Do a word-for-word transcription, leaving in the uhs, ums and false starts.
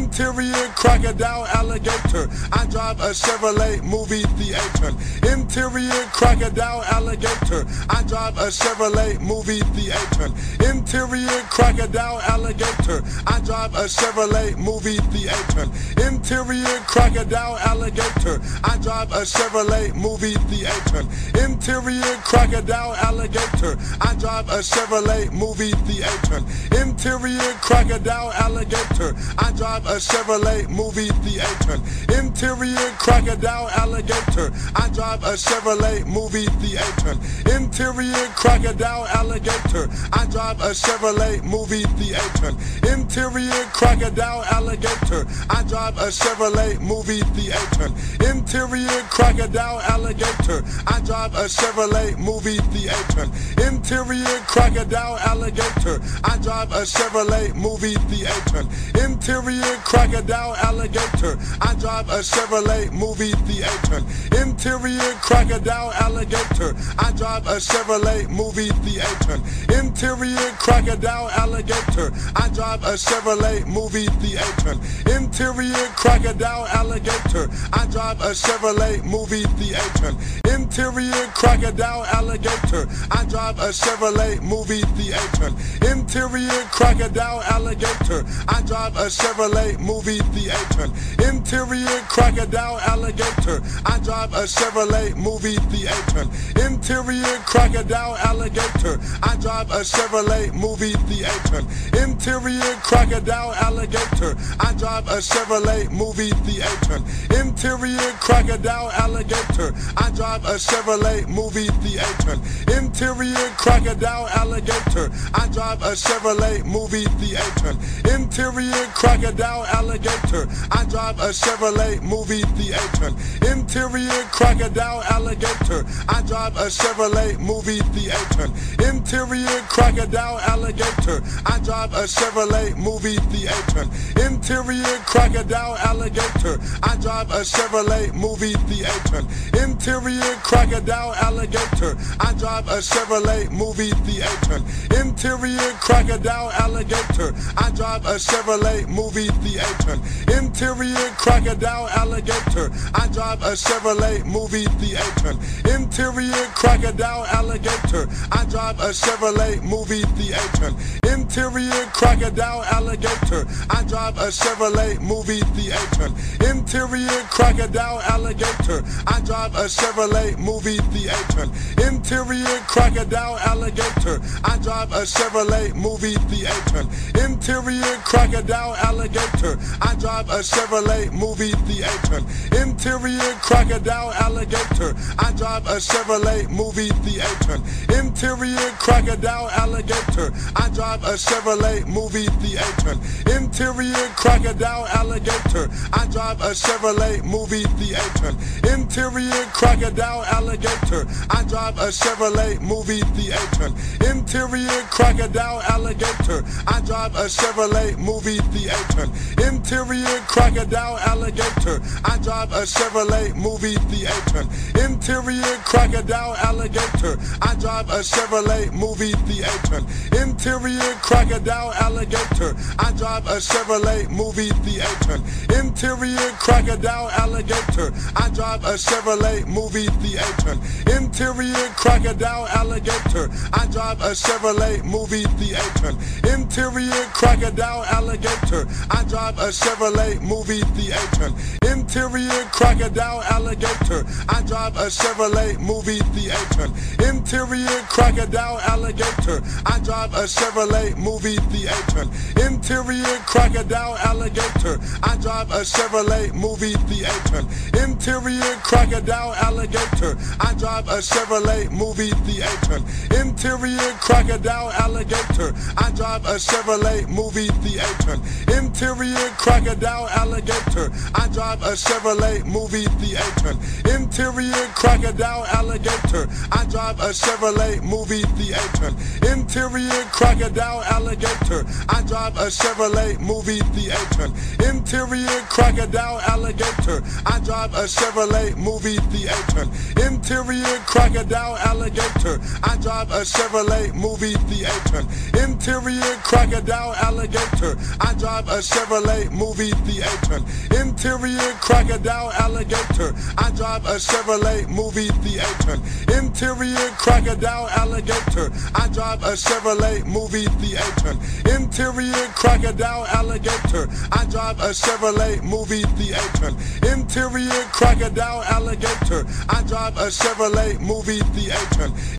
Interior crocodile alligator. I drive a Chevrolet movie theater. Interior crocodile alligator. I drive a Chevrolet movie theater. Interior crocodile alligator. I drive a Chevrolet movie theater. Interior crocodile alligator. I drive a Chevrolet movie theater. Interior crocodile alligator. I drive a Chevrolet movie theater. Interior crocodile alligator. I drive a Chevrolet movie theater. Interior crocodile alligator. I drive a Chevrolet movie theater. Interior crocodile alligator. I drive a Chevrolet movie theater. Interior crocodile alligator. I drive a Chevrolet movie theater. Interior crocodile alligator. I drive a Chevrolet movie theater. Interior crocodile alligator. I drive a Chevrolet movie theater. Interior crocodile alligator. I drive a Chevrolet movie theater. Interior crocodile alligator. I drive a Chevrolet movie theater. Interior crocodile alligator. I drive a Chevrolet movie theater. Interior crocodile alligator. I drive a Chevrolet movie theater. Interior crocodile alligator. I drive a Chevrolet movie theater. Interior crocodile alligator. I drive a Chevrolet movie theater. Interior crocodile alligator. I drive a Chevrolet movie theater. Interior crocodile alligator. I drive a Chevrolet movie theater. Interior crocodile alligator. I drive a Chevrolet movie theater. Interior crocodile alligator. I drive a Chevrolet movie theater. Interior crocodile alligator. I drive a Chevrolet movie theater. Interior crocodile alligator. I drive a Chevrolet movie theater. Interior crocodile alligator. I drive a Chevrolet movie theater. Interior crocodile alligator. I drive a Chevrolet movie theater. Interior crocodile alligator. I drive a Chevrolet movie theater. Interior crocodile alligator. I drive a Chevrolet movie theater. Interior crocodile alligator. I drive a Chevrolet movie theater. Interior crocodile alligator. I drive a Chevrolet movie theater. Interior crocodile alligator. I drive a Chevrolet movie theater. Interior crocodile alligator. I drive a Chevrolet movie theater. Interior crocodile alligator. I drive a Chevrolet movie theater. Interior crocodile alligator. I drive a Chevrolet movie theater. Interior crocodile alligator. I drive a Chevrolet movie theater. Interior crocodile alligator. I drive a Chevrolet movie theater. Interior crocodile alligator. I drive a Chevrolet movie theater. Interior crocodile alligator. I drive a Chevrolet movie theater. Interior crocodile alligator. I drive a Chevrolet movie theater. Interior crocodile alligator. I drive a Chevrolet movie theater. Interior crocodile alligator. I drive a Chevrolet movie theater. Interior crocodile alligator. I drive a Chevrolet movie theater. Interior crocodile alligator. I drive a Chevrolet movie theater. Interior crocodile alligator. I drive a Chevrolet movie theater. Interior crocodile alligator. I drive a Chevrolet movie theater. Interior crocodile alligator. I drive a Chevrolet movie theater. Interior crocodile alligator. I drive a Chevrolet movie theater. Interior crocodile alligator. I drive a Chevrolet movie theater. Interior crocodile alligator. I drive a Chevrolet movie theater. Interior crocodile alligator. I drive a Chevrolet movie theater. Interior crocodile alligator. I drive a Chevrolet movie theater. Interior crocodile alligator. I drive a Chevrolet movie theater. Interior crocodile alligator. I drive a Chevrolet movie theater. Interior crocodile alligator. I drive a Chevrolet movie theater. Interior crocodile alligator. I drive a Chevrolet movie theater. Interior crocodile alligator. I drive a Chevrolet movie theater. Interior crocodile alligator. I drive a Chevrolet movie theater. Interior crocodile alligator. I drive a Chevrolet movie theater. Interior crocodile alligator. I drive a Chevrolet movie theater. Interior crocodile alligator. I drive a Chevrolet movie theater. Interior crocodile alligator. I drive a Chevrolet movie theater.